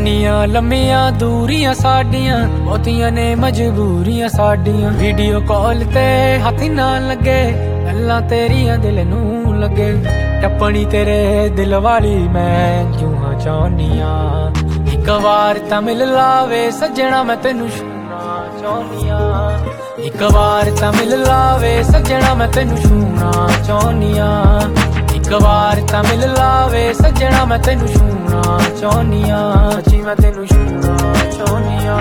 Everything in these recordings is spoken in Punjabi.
ਇੰਨੀਆਂ ਲੰਮੀਆਂ ਦੂਰੀਆਂ ਸਾਡੀਆਂ, ਬਹੁਤੀਆਂ ਨੇ ਮਜਬੂਰੀਆਂ ਸਾਡੀਆਂ। ਵੀਡੀਓ ਕਾਲ ਤੇ ਹੱਥ ਨਾ ਲੱਗੇ, ਗੱਲਾਂ ਤੇਰੀਆਂ ਦਿਲ ਨੂੰ ਲੱਗੇ। ਟੱਪਣੀ ਤੇਰੇ ਦਿਲ ਵਾਲੀ ਮੈਂ ਜੂਹਾਂ ਚਾਹੁੰਨੀਆਂ। ਇੱਕ ਵਾਰ ਤਾਂ ਮਿਲ ਲਾਵੇ ਸੱਜਣਾ ਮੈਂ ਤੈਨੂੰ ਛੂਣਾ ਚਾਹੁੰਨੀਆਂ। ਇੱਕ ਵਾਰ ਤਾਂ ਮਿਲ ਲਾਵੇ ਸੱਜਣਾ ਮੈਂ ਤੈਨੂੰ ਛੂਣਾ ਚਾਹੁੰਨੀਆਂ। ਇੱਕ ਵਾਰ ਤਾਂ ਮਿਲ ਲਾਵੇ ਸੱਜਣਾ ਮੈਂ ਤੈਨੂੰ ਛੂਣਾ ਚਾਹੁੰਨੀਆਂ। ਜੀ ਮੈਂ ਤੈਨੂੰ ਛੂਣਾ ਚਾਹੁੰਨੀਆਂ।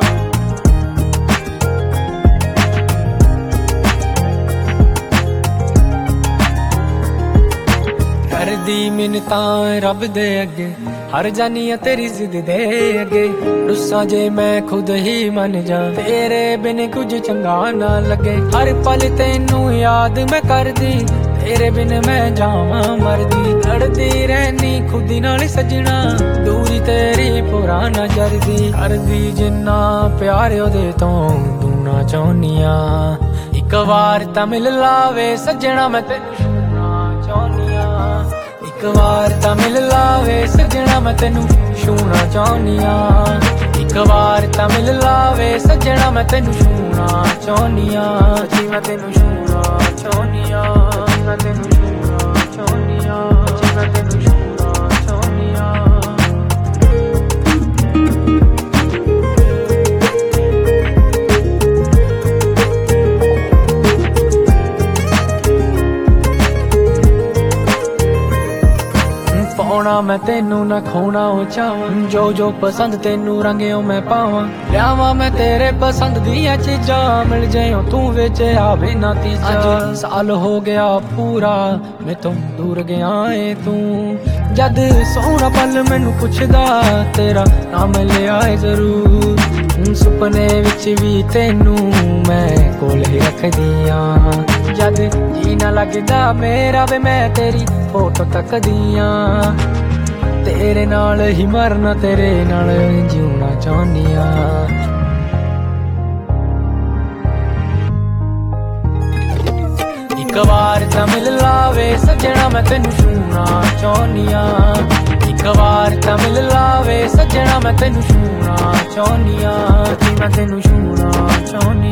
ਕਰਦੀ ਮਿੰਨਤਾਂ ਰੱਬ ਦੇ ਅੱਗੇ, ਹਰ ਜਾਨੀ ਆ ਤੇਰੀ ਜ਼ਿੱਦ ਦੇ ਅੱਗੇ। ਰੁੱਸਾਂ ਜੇ ਮੈਂ ਖੁਦ ਹੀ ਮੰਨ ਜਾ, ਤੇਰੇ ਬਿਨ ਕੁਝ ਚੰਗਾ ਨਾ ਲੱਗੇ। ਹਰ ਪਲ ਤੈਨੂੰ ਯਾਦ ਮੈਂ ਕਰਦੀ, ਤੇਰੇ ਬਿਨ ਮੈਂ ਜਾਵਾਂ ਮਰਦੀ। ਲੜਦੀ ਰਹਿਨੀ ਖੁਦ ਨਾਲ ਸੱਜਣਾ, ਦੂਰੀ ਤੇਰੀ ਪੁਰਾ ਨਾ ਜਰਦੀ। ਕਰਦੀ ਜਿੰਨਾ ਪਿਆਰ ਉਹਦੇ ਤੋਂ ਦੂਣਾ ਚਾਹੁੰਨੀਆਂ। ਇੱਕ ਵਾਰ ਤਾਂ ਮਿਲ ਲਾਵੇ ਸੱਜਣਾ ਮੈਂ ਤੈਨੂੰ ਛੂਣਾ ਚਾਹੁੰਨੀਆਂ। ਇੱਕ ਵਾਰ ਤਾਂ ਮਿਲ ਲਾਵੇ ਸੱਜਣਾ ਮੈਂ ਤੈਨੂੰ ਛੂਣਾ ਚਾਹੁੰਨੀਆਂ। ਇੱਕ ਵਾਰ ਤਾਂ ਮਿਲ ਲਾਵੇ ਸੱਜਣਾ ਮੈਂ ਤੈਨੂੰ ਛੂਣਾ ਚਾਹੁੰਨੀਆਂ। ਜੀ ਮੈਂ ਤੈਨੂੰ ਛੂਣਾ ਚਾਹੁੰਨੀਆਂ। ਮੈਂ ਤੈਨੂੰ ਛੂਣਾ ਚਾਹੁੰਨੀਆਂ। ਜੀ ਮੈਂ ਤੈਨੂੰ ਛੂਣਾ ਚਾਹੁੰਨੀਆਂ। ਪਾਉਣਾ ਮੈਂ ਤੈਨੂੰ ਨਾ ਖੋਣਾ ਉਹ ਚਾਹਾਂ, ਜੋ ਜੋ ਪਸੰਦ ਤੈਨੂੰ ਰੰਗਿਓ ਮੈਂ ਪਾਵਾਂ। ਲਿਆਵਾਂ ਮੈਂ ਤੇਰੇ ਪਸੰਦ ਦੀਆਂ ਚੀਜ਼ਾਂ, ਮਿਲ ਜਾਇਓ ਤੂੰ ਵਿੱਚ ਆਵੇ ਨਾ ਤੀਜਾ। ਸਾਲ ਹੋ ਗਿਆ ਪੂਰਾ ਮੈਂ ਤੋਂ ਦੂਰ ਗਿਆ ਏ ਤੂੰ, ਜਦ ਸੋਹਣਾ ਪਲ ਮੈਨੂੰ ਪੁੱਛਦਾ ਤੇਰਾ ਨਾਮ ਲਿਆ ਏ ਜ਼ਰੂਰ। ਸੁਪਨੇ ਵਿੱਚ ਵੀ ਤੈਨੂੰ ਮੈਂ ਕੋਲ ਹੀ ਰੱਖਦੀ ਆਂ, ਜਦ ਜੀ ਨਾ ਲੱਗਦਾ ਮੇਰਾ ਵੇ ਮੈਂ ਤੇਰੀ ਫੋਟੋ ਤੱਕਦੀ ਆਂ। ਤੇਰੇ ਨਾਲ ਹੀ ਮਰਨਾ, ਤੇਰੇ ਨਾਲ ਜਿਉਣਾ ਚਾਹੁੰਨੀਆਂ। ਇੱਕ ਵਾਰ ਤਾਂ ਮਿਲ ਲਾਵੇ ਸੱਜਣਾ ਮੈਂ ਤੈਨੂੰ ਛੂਣਾ ਚਾਹੁੰਨੀਆਂ। ਇੱਕ ਵਾਰ ਤਾਂ ਮਿਲ ਲਾਵੇ ਸੱਜਣਾ ਮੈਂ ਤੈਨੂੰ ਛੂਣਾ ਚਾਹੁੰਨੀਆਂ। ਜੀ ਮੈਂ ਤੈਨੂੰ ਛੂਣਾ ਚਾਹੁੰਨੀਆਂ।